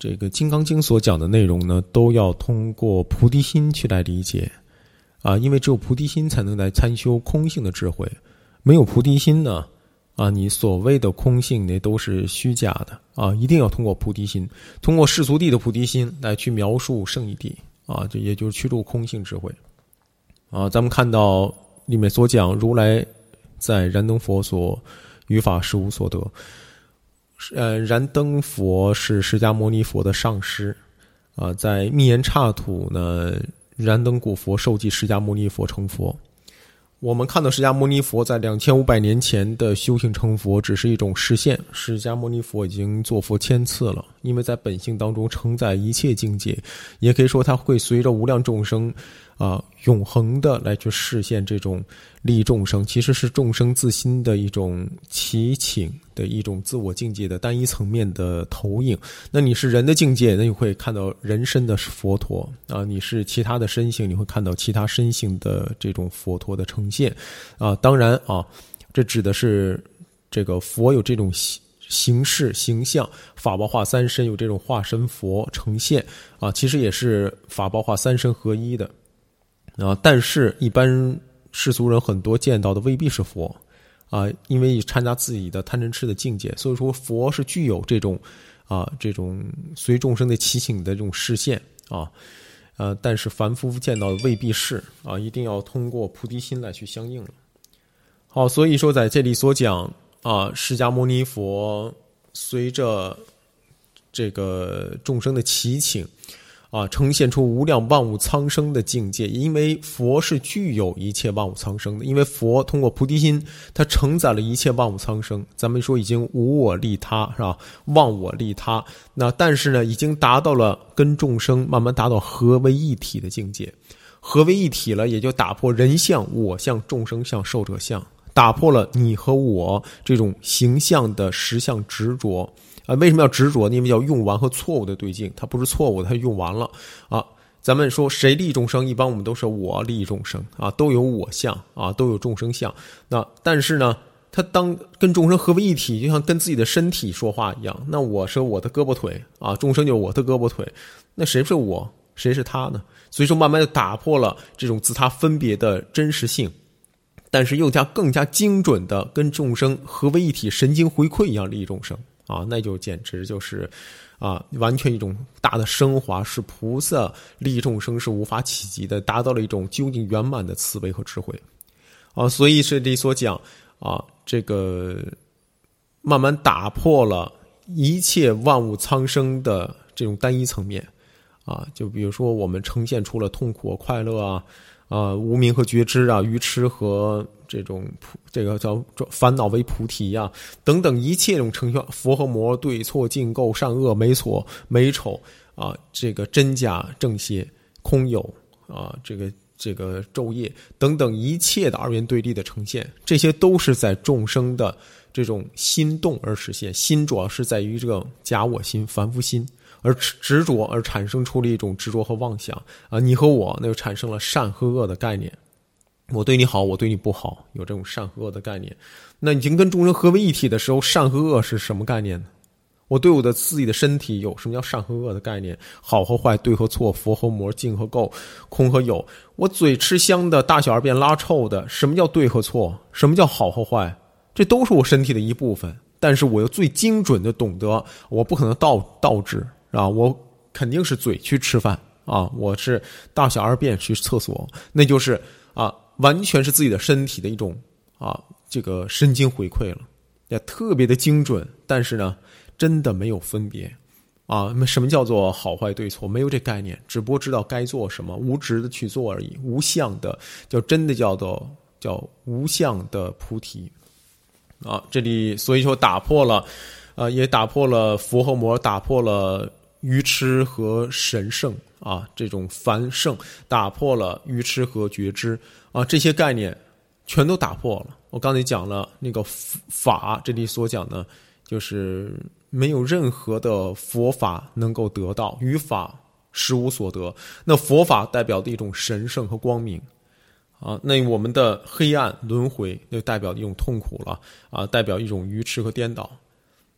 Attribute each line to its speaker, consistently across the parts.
Speaker 1: 这个《金刚经》所讲的内容呢，都要通过菩提心去来理解啊，因为只有菩提心才能来参修空性的智慧，没有菩提心呢，啊，你所谓的空性那都是虚假的啊，一定要通过菩提心，通过世俗谛的菩提心来去描述圣义谛啊，这也就是驱入空性智慧啊。咱们看到里面所讲，如来在燃灯佛所于法实无所得。燃灯佛是释迦牟尼佛的上师啊，在密延刹土呢，燃灯古佛受记释迦牟尼佛成佛。我们看到释迦牟尼佛在2500年前的修行成佛只是一种示现，释迦牟尼佛已经做佛1000次了，因为在本性当中承载一切境界，也可以说它会随着无量众生永恒的来去实现这种利益众生，其实是众生自心的一种祈请的一种自我境界的单一层面的投影。那你是人的境界，那你会看到人身的佛陀啊；你是其他的身性，你会看到其他身性的这种佛陀的呈现啊。当然啊，这指的是这个佛有这种形式形象，法报化三身有这种化身佛呈现啊，其实也是法报化三身合一的啊。但是一般世俗人很多见到的未必是佛啊，因为掺杂自己的贪嗔痴的境界，所以说佛是具有这种随众生的祈请的这种示现啊，但是凡夫见到的未必是啊，一定要通过菩提心来去相应了。好，所以说在这里所讲啊，释迦牟尼佛随着这个众生的祈请啊，呈现出无量万物苍生的境界，因为佛是具有一切万物苍生的，因为佛通过菩提心，它承载了一切万物苍生。咱们说已经无我利他，是吧？忘我利他，那但是呢，已经达到了跟众生慢慢达到合为一体的境界。合为一体了，也就打破人相、我相、众生相、寿者相，打破了你和我这种形象的实相执着。为什么要执着呢？因为要用完和错误的对境，它不是错误的，它用完了啊。咱们说谁利益众生，一般我们都是我利益众生啊，都有我相啊，都有众生相。那但是呢，他当跟众生合为一体，就像跟自己的身体说话一样。那我是我的胳膊腿啊，众生就是我的胳膊腿，那谁是我，谁是他呢？所以说慢慢的打破了这种自他分别的真实性，但是又更加精准的跟众生合为一体，神经回馈一样利益众生啊，那就简直就是完全一种大的升华，是菩萨利益众生是无法企及的，达到了一种究竟圆满的慈悲和智慧啊。所以这里所讲这个慢慢打破了一切万物苍生的这种单一层面啊，就比如说我们呈现出了痛苦、快乐无明和觉知愚痴和这个叫烦恼为菩提等等一切这种呈现，佛和魔、对错、净垢、善恶、美错、美丑这个真假正邪、空有这个昼夜等等一切的二元对立的呈现，这些都是在众生的这种心动而实现。心主要是在于这个假我心、凡夫心，而执着而产生出了一种执着和妄想你和我，那就产生了善和恶的概念。我对你好，我对你不好，有这种善和恶的概念。那已经跟众生合为一体的时候，善和恶是什么概念呢？我对我的自己的身体有什么叫善和恶的概念？好和坏，对和错，佛和魔，净和垢，空和有。我嘴吃香的，大小二便拉臭的，什么叫对和错？什么叫好和坏？这都是我身体的一部分，但是我又最精准的懂得，我不可能倒置我肯定是嘴去吃饭我是大小二便去厕所，那就是完全是自己的身体的一种这个神经回馈了，也特别的精准，但是呢，真的没有分别什么叫做好坏对错？没有这概念，只不过知道该做什么，无执的去做而已。无相的真的叫无相的菩提这里所以说打破了也打破了佛和魔，打破了愚痴和神圣这种凡圣，打破了愚痴和觉知这些概念全都打破了。我刚才讲了那个法，这里所讲的就是没有任何的佛法能够得到，于法实无所得。那佛法代表的一种神圣和光明那我们的黑暗轮回就代表一种痛苦了代表一种愚痴和颠倒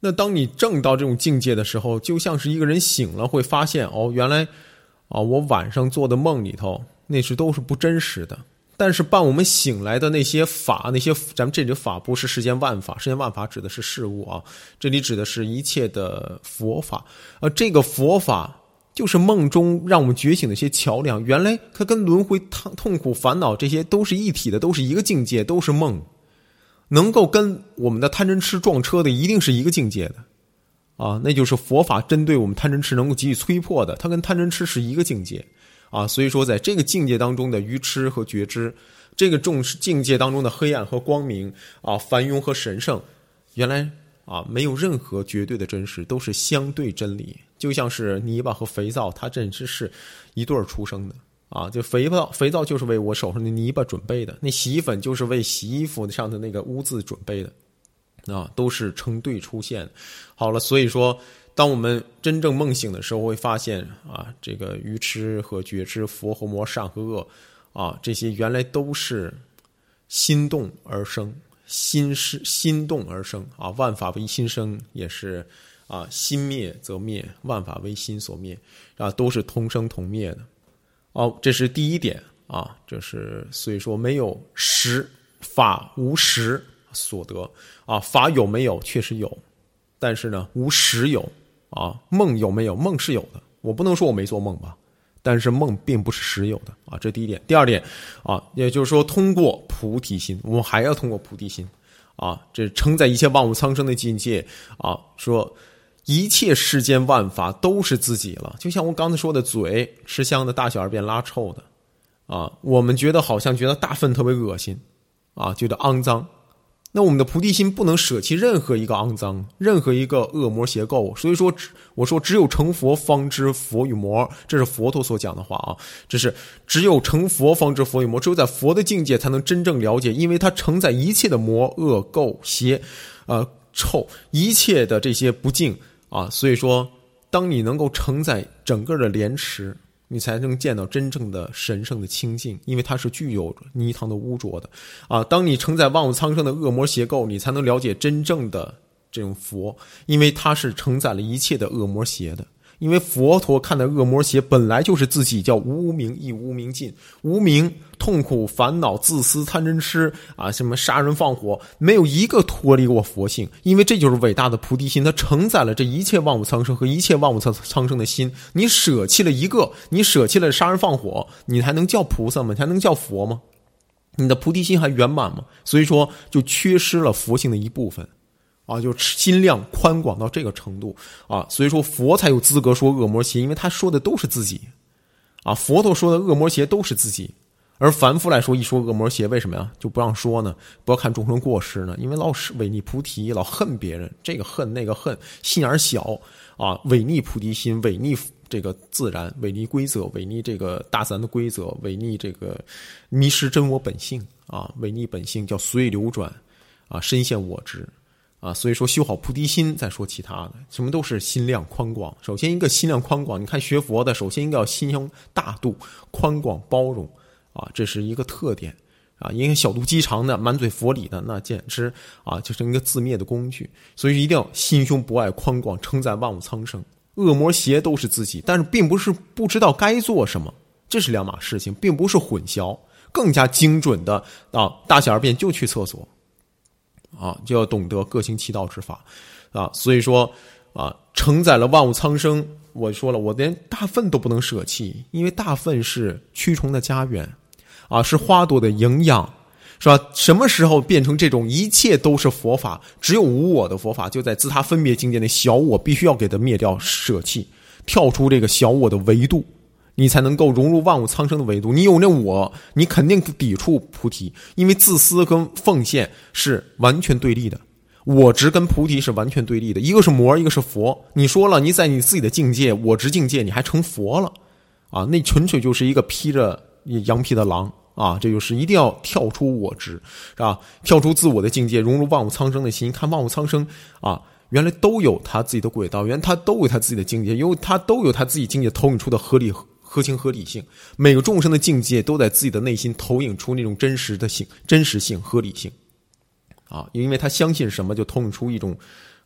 Speaker 1: 那当你证到这种境界的时候，就像是一个人醒了会发现，原来我晚上做的梦里头那都是不真实的。但是伴我们醒来的那些法，那些咱们这里的法不是世间万法，世间万法指的是事物啊，这里指的是一切的佛法。这个佛法就是梦中让我们觉醒的一些桥梁，原来它跟轮回、痛苦、烦恼这些都是一体的，都是一个境界，都是梦。能够跟我们的贪嗔痴撞车的一定是一个境界的那就是佛法针对我们贪嗔痴能够给予摧破的，它跟贪嗔痴是一个境界所以说在这个境界当中的愚痴和觉知，这个境界当中的黑暗和光明繁庸和神圣，原来没有任何绝对的真实，都是相对真理。就像是泥巴和肥皂，它真是一对儿出生的就肥皂就是为我手上的泥巴准备的，那洗衣粉就是为洗衣服上的那个污渍准备的都是成对出现。好了，所以说当我们真正梦醒的时候，会发现这个愚痴和觉知、佛和魔、善和恶这些原来都是心动而生，心动而生万法为心生，也是心灭则灭，万法为心所灭都是同生同灭的。这是第一点这是所以说没有实，法无实所得法有没有确实有，但是呢无实有梦有没有，梦是有的，我不能说我没做梦吧，但是梦并不是实有的这第一点。第二点也就是说通过菩提心，我们还要通过菩提心这承载一切万物苍生的境界说一切世间万法都是自己了。就像我刚才说的，嘴吃香的，大小二便拉臭的我们觉得好像觉得大粪特别恶心觉得肮脏，那我们的菩提心不能舍弃任何一个肮脏，任何一个恶魔邪垢。所以说我说只有成佛方知佛与魔，这是佛陀所讲的话这是只有成佛方知佛与魔，只有在佛的境界才能真正了解，因为它承载一切的魔恶垢邪臭，一切的这些不净所以说当你能够承载整个的莲池，你才能见到真正的神圣的清净，因为它是具有泥塘的污浊的当你承载万物苍生的恶魔邪垢，你才能了解真正的这种佛，因为它是承载了一切的恶魔邪的。因为佛陀看的恶魔邪本来就是自己，叫无明亦无明尽，无明痛苦烦恼自私贪嗔痴什么杀人放火，没有一个脱离过佛性，因为这就是伟大的菩提心，它承载了这一切万物苍生和一切万物苍生的心。你舍弃了一个，你舍弃了杀人放火，你还能叫菩萨吗？你还能叫佛吗？你的菩提心还圆满吗？所以说就缺失了佛性的一部分就心量宽广到这个程度所以说佛才有资格说恶魔邪，因为他说的都是自己佛陀说的恶魔邪都是自己。而凡夫来说，一说恶魔邪，为什么呀？就不让说呢？不要看众生过失呢？因为老是违逆菩提，老恨别人，这个恨那个恨，心眼小违逆菩提心，违逆这个自然，违逆规则，违逆这个大自然的规则，违逆这个迷失真我本性违逆本性叫随流转深陷我执所以说修好菩提心，再说其他的，什么都是心量宽广。首先一个心量宽广，你看学佛的，首先应该要心胸大度、宽广、包容这是一个特点因为小肚鸡肠的、满嘴佛理的，那简直就是一个自灭的工具。所以一定要心胸博爱、宽广，承载万物苍生。恶魔邪都是自己，但是并不是不知道该做什么，这是两码事情，并不是混淆。更加精准的大小二便就去厕所就要懂得各行其道之法所以说承载了万物苍生。我说了，我连大粪都不能舍弃，因为大粪是蛆虫的家园是花朵的营养，是吧？什么时候变成这种一切都是佛法，只有无我的佛法，就在自他分别境界内，小我必须要给它灭掉，舍弃，跳出这个小我的维度，你才能够融入万物苍生的维度。你有那我，你肯定抵触菩提，因为自私跟奉献是完全对立的，我执跟菩提是完全对立的，一个是魔，一个是佛。你说了，你在你自己的境界，我执境界，你还成佛了那纯粹就是一个披着羊皮的狼这就是一定要跳出我执，是吧？跳出自我的境界，融入万物苍生的心。看万物苍生原来都有他自己的轨道，原来他都有他自己的境界，因为他都有他自己境界投影出的合情合理性。每个众生的境界都在自己的内心投影出那种真实性、合理性因为他相信什么，就投影出一种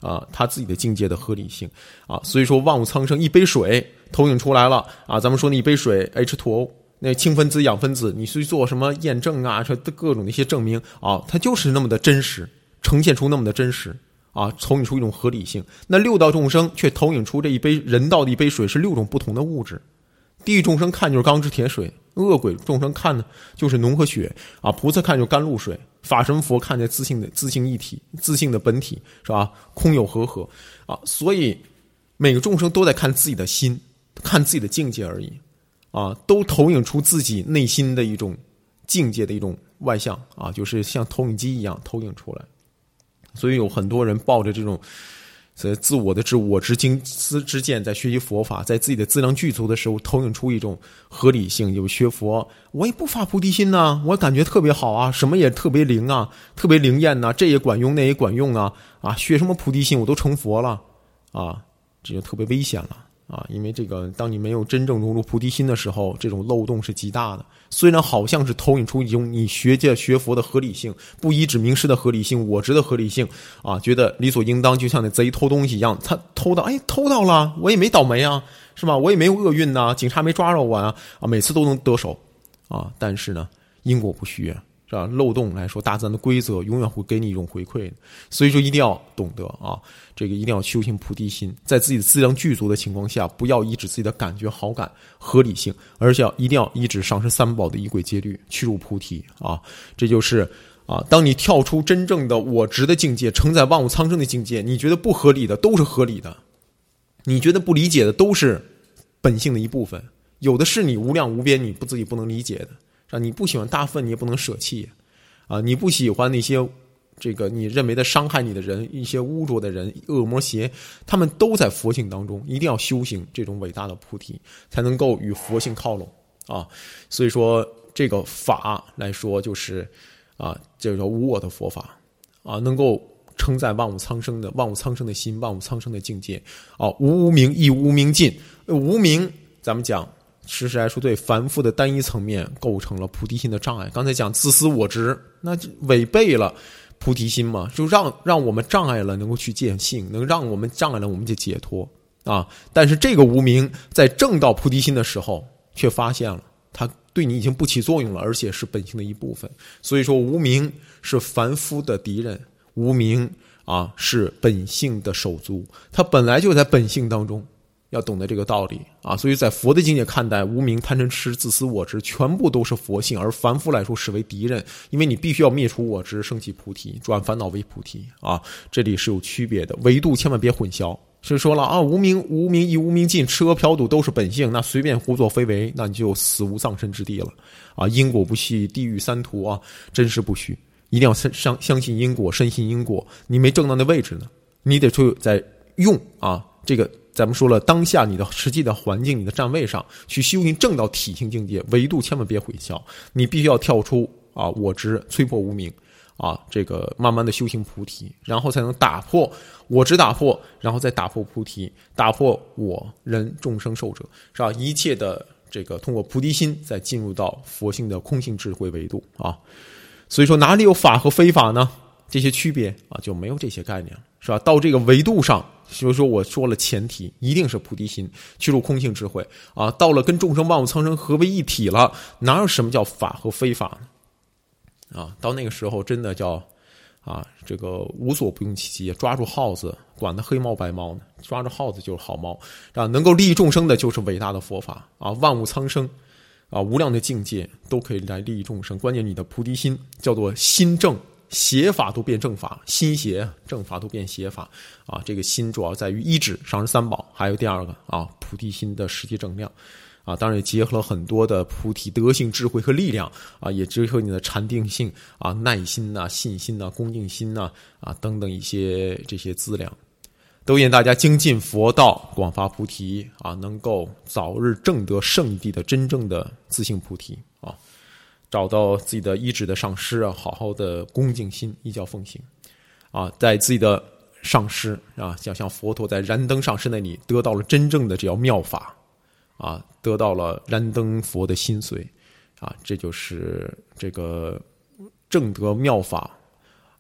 Speaker 1: 他自己的境界的合理性啊。所以说万物苍生，一杯水投影出来了啊，咱们说那一杯水 H2O。那氢分子、氧分子，你去做什么验证啊？这各种的一些证明啊，它就是那么的真实，呈现出那么的真实啊，投影出一种合理性。那六道众生却投影出这一杯人道的一杯水是6种不同的物质。地狱众生看就是钢之铁水，恶鬼众生看呢就是脓和血啊，菩萨看就是甘露水，法身佛看见自性一体、自性的本体是吧？空有和合啊，所以每个众生都在看自己的心，看自己的境界而已。啊，都投影出自己内心的一种境界的一种外向啊，就是像投影机一样投影出来。所以有很多人抱着这种自我的我执精思之见，在学习佛法，在自己的资粮具足的时候，投影出一种合理性。有学佛，我也不发菩提心呐，我感觉特别好啊，什么也特别灵啊，特别灵验呐，这也管用，那也管用啊，学什么菩提心，我都成佛了啊，这就特别危险了。因为这个，当你没有真正融入菩提心的时候，这种漏洞是极大的。虽然好像是投影出一种你学佛的合理性，不依止名师的合理性，我执的合理性啊，觉得理所应当，就像那贼偷东西一样，他偷到了，我也没倒霉啊，是吧？我也没有厄运呐，警察没抓着我啊，每次都能得手啊。但是呢，因果不虚啊。是吧？漏洞来说，大自然的规则永远会给你一种回馈的，所以说一定要懂得啊，这个一定要修行菩提心，在自己的资粮具足的情况下，不要依止自己的感觉、好感、合理性，而且一定要依止上师三宝的仪轨戒律，去入菩提啊。这就是当你跳出真正的我执的境界，承载万物苍生的境界，你觉得不合理的都是合理的，你觉得不理解的都是本性的一部分，有的是你无量无边你自己不能理解的。你不喜欢大粪，你也不能舍弃啊！你不喜欢那些这个你认为的伤害你的人，一些污浊的人、恶魔邪，他们都在佛性当中，一定要修行这种伟大的菩提，才能够与佛性靠拢啊！所以说，这个法来说，就是这叫无我的佛法啊，能够承载万物苍生的心，万物苍生的境界啊！无名亦无名尽，无名咱们讲。事实来说，对凡夫的单一层面构成了菩提心的障碍。刚才讲自私我执，那就违背了菩提心嘛，就让我们障碍了能够去见性，能让我们障碍了我们去解脱啊。但是这个无明在证到菩提心的时候，却发现了它对你已经不起作用了，而且是本性的一部分。所以说，无明是凡夫的敌人，无明是本性的手足，它本来就在本性当中。要懂得这个道理啊，所以在佛的境界看待无明、贪嗔痴、自私我执，全部都是佛性，而凡夫来说视为敌人，因为你必须要灭除我执，升起菩提，转烦恼为菩提啊，这里是有区别的，维度千万别混淆。所以说了无明亦无明尽，吃喝嫖赌都是本性，那随便胡作非为，那你就死无葬身之地了啊！因果不虚，地狱三途啊，真实不虚，一定要相信因果，深信因果。你没正当的位置呢，你得去在用这个。咱们说了，当下你的实际的环境，你的站位上去修行正到体性境界，维度千万别混淆，你必须要跳出我执，摧破无明这个慢慢的修行菩提，然后才能打破我执，打破，然后再打破菩提，打破我人众生寿者，是吧？一切的这个通过菩提心，再进入到佛性的空性智慧维度所以说哪里有法和非法呢？这些区别就没有这些概念了，是吧？到这个维度上，所以说我说了前提一定是菩提心，去入空性智慧到了跟众生万物苍生合为一体了，哪有什么叫法和非法呢？到那个时候真的叫这个无所不用其极，抓住耗子管它黑猫白猫呢，抓住耗子就是好猫能够利益众生的就是伟大的佛法万物苍生无量的境界都可以来利益众生，关键你的菩提心叫做心正。邪法都变正法，心邪正法都变邪法这个心主要在于依止上师三宝，还有第二个菩提心的实际正量当然也结合了很多的菩提德性智慧和力量也结合你的禅定性耐心信心恭敬心等等一些这些资粮，都愿大家精进佛道，广发菩提能够早日证得圣义地的真正的自性菩提找到自己的依止的上师好好的恭敬心，依教奉行在自己的上师像佛陀在燃灯上师那里得到了真正的这叫妙法得到了燃灯佛的心髓这就是这个正得妙法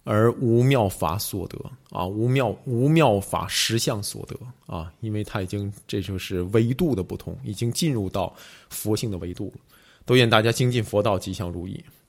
Speaker 1: 而无妙法所得啊，无妙法实相所得啊，因为它这就是维度的不同，已经进入到佛性的维度了。都愿大家精进佛道，吉祥如意。